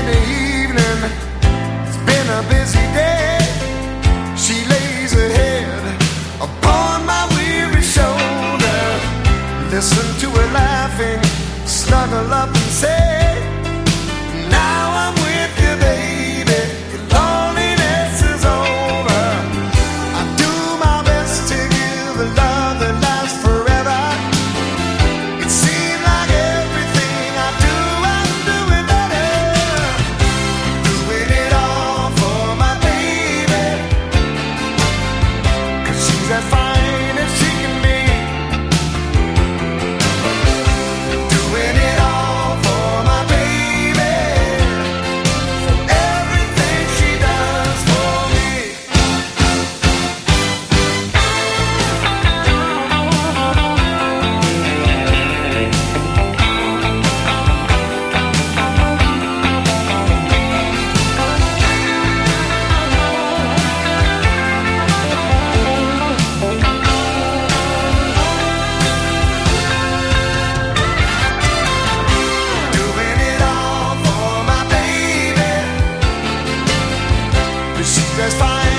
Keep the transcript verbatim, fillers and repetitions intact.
the evening, it's been a busy day. She lays her head upon my weary shoulder. Listen to her laughing, snuggle up and say, now I'm with you, baby. Your loneliness is over. I do my best to give a love that lasts forever. It seems like everything I do, I'm doing better. Doing it all for my baby, 'cause she's as fine as she can be. Doing it all for my baby, for everything she does for me. Doing it all for my baby, 'cause she's as fine